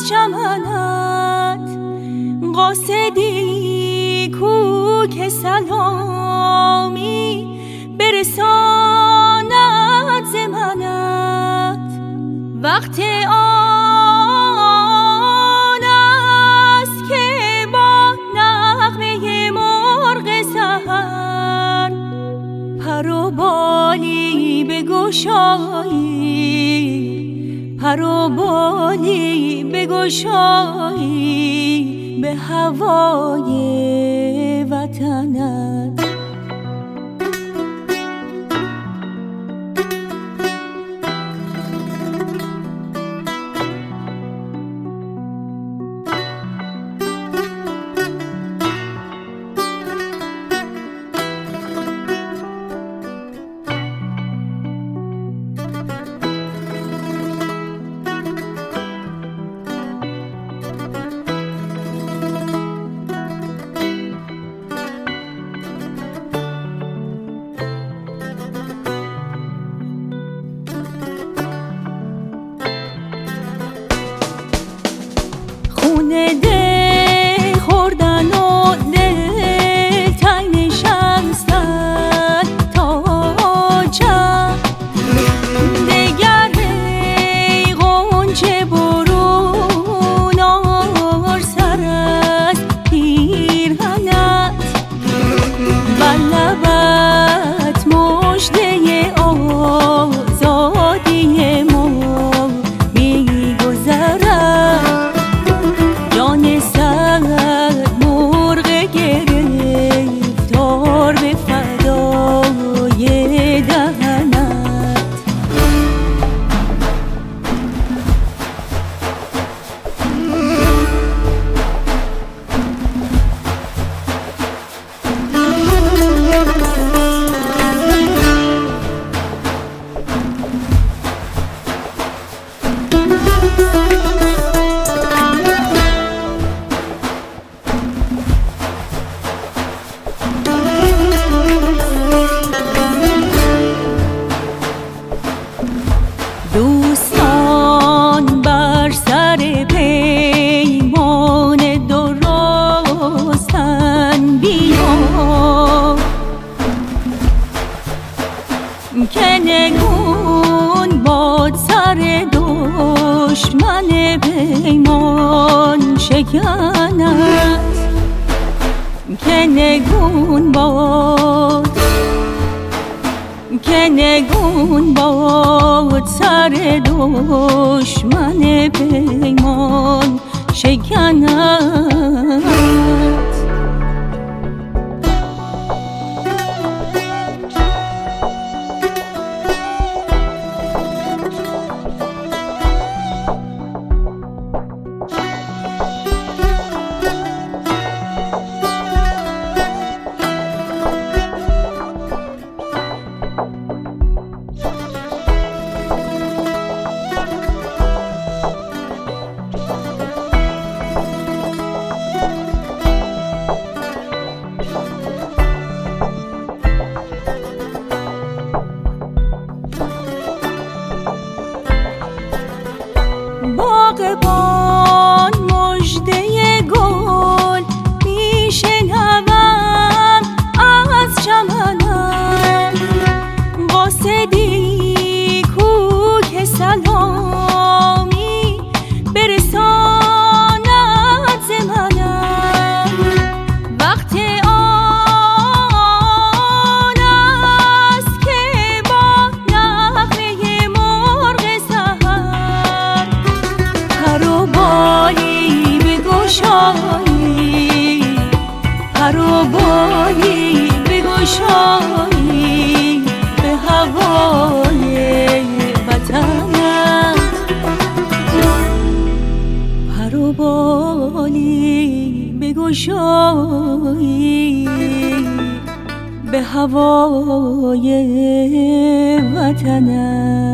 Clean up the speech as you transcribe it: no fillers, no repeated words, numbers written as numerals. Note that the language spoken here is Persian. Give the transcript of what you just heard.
چمنت قاصدی کو که سلامی برساند ز منت. وقت آن است که با نغمه مرغ سحر پر و بالی بگشایی، پر و بالی بگشایی به هوای وطنت. ده خوردن و دل تنگ نشستن تا چند دگر ای غنچه برون آر سر از پیرهنت. بر لبت مژده آزادی ما می‌گذرد. جان سر مرغ گرفتار به فدای دهنت. دوستان بر سر پیمان درستن بیا که نگون باد سر دشمن پیمان شکنت. که نگون باد، که نگون باد سر دشمن پیمان شکنت. باغبان مژده گل میشنوم از چمنم. قاصدی کو که سلامی برساند ز منم. وقت آن است که با نغمه مرغ سحر پر و بالی بگشایی، پر و بالی بگشایی به هوای وطنت. پر و بالی بگشایی به هوای وطنت.